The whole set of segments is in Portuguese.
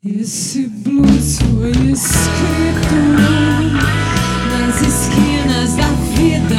Esse blues foi escrito nas esquinas da vida,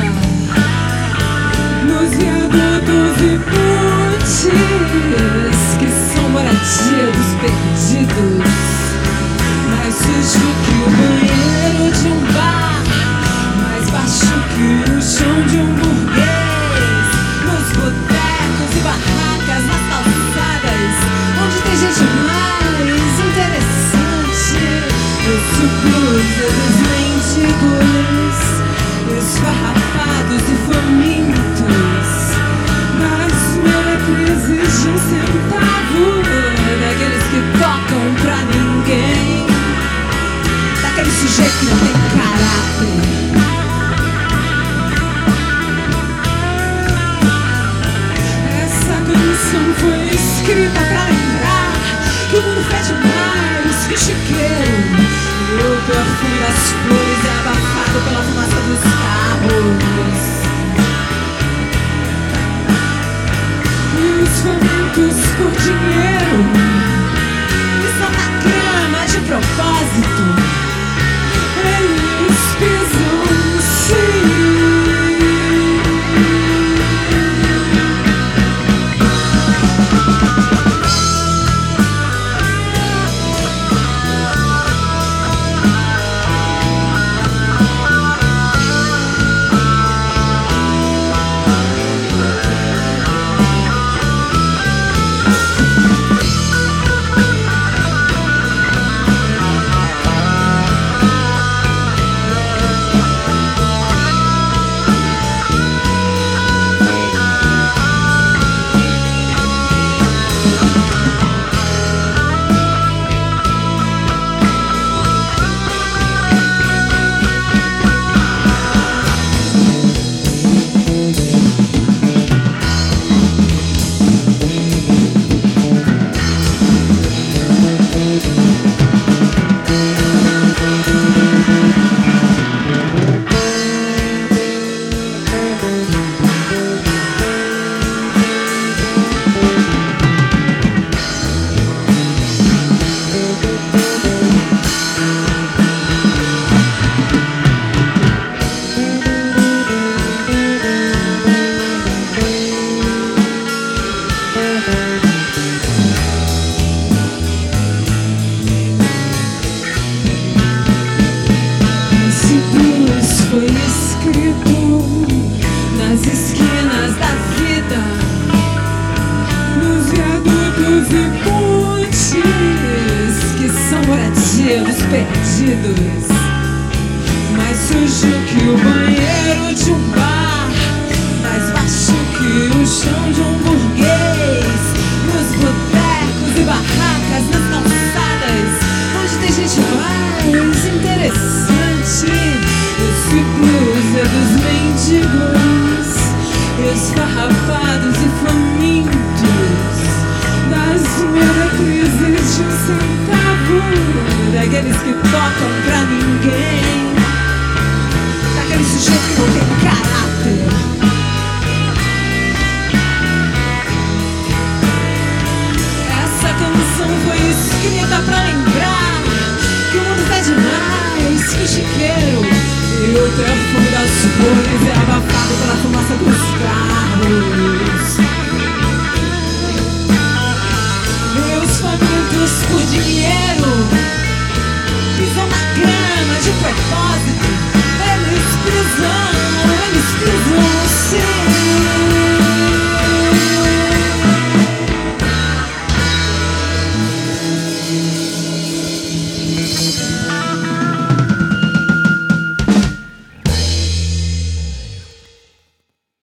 nos viadutos e pontes que são moradia dos perdidos, mais sujo que o banheiro de um bar, mais baixo que o chão de um burguês, nos botecos e barracas, nas calçadas, onde tem gente mais interessante. Esse blues é dos mendigos, esfarrapados e famintos, das meretrizes de um centavo, daqueles que tocam pra ninguém, daquele sujeito que não tem caráter. Essa canção foi escrita pra lembrar que o mundo fede mais que chiqueiro, e o perfume das flores é abafado pela fumaça dos carros, e os famintos por dinheiro pisam na grama de propósito, eles pisam sim. Nas esquinas da vida, nos viadutos e pontes que são moradia dos perdidos, mais sujo que o banheiro de um bar, mais baixo que o chão de um burguês, nos botecos e barracas, nas calçadas, onde tem gente mais interessante. Esse blues é dos mendigos, esfarrapados e famintos, das meretrizes de um centavo, daqueles que tocam pra ninguém, daquele sujeito que não tem caráter. Essa canção foi escrita pra lembrar que o mundo pede mais que chiqueiro, e o perfume das flores é abafado pela fumaça dos carros, e os famintos por dinheiro pisam na grama de propósito, eles pisam sim.